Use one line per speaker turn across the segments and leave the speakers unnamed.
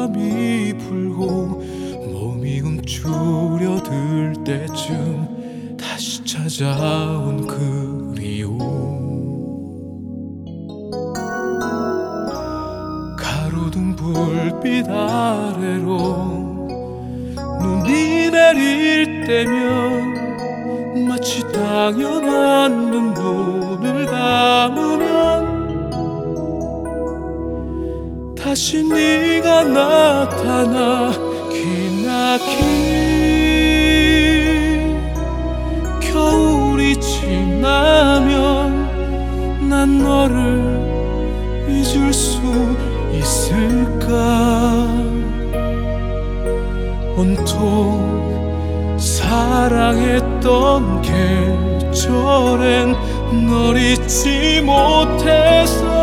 바람이 불고 몸이 움츠려들 때쯤 다시 찾아온 그리움. 가로등 불빛 아래로 눈이 내릴 때면 마치 당연한 눈을 감으면 다시 네가 나타나 기나긴 겨울이 지나면 난 너를 잊을 수 있을까. 온통 사랑했던 계절엔 널 잊지 못해서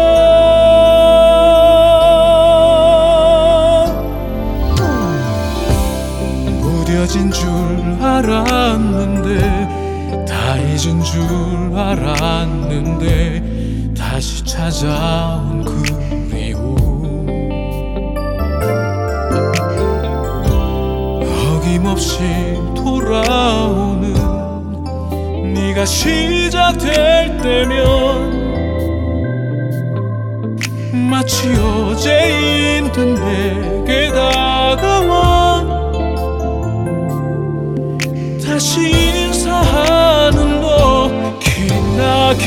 무뎌진 줄 알았는데 다 잊은 줄 알았는데 다시 찾아온 그리움. 어김없이 돌아오는 네가 시작될 때면 마치 어제인 듯 내게 다가와 다시 인사하는 너. 기나긴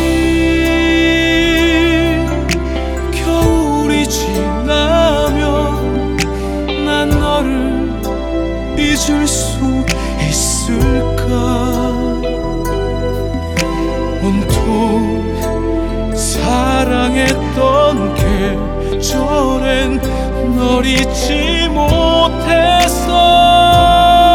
겨울이 지나면 난 너를 잊을 수 있을까. 온통 사랑했던 계절엔 널 잊지 못했어.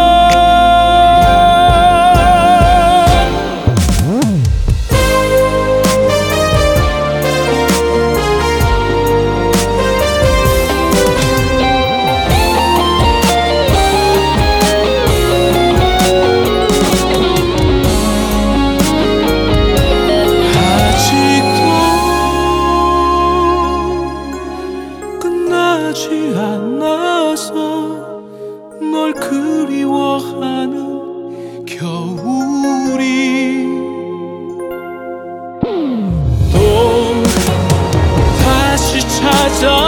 끝나지 않아서 널 그리워하는 겨울이 또 다시 찾아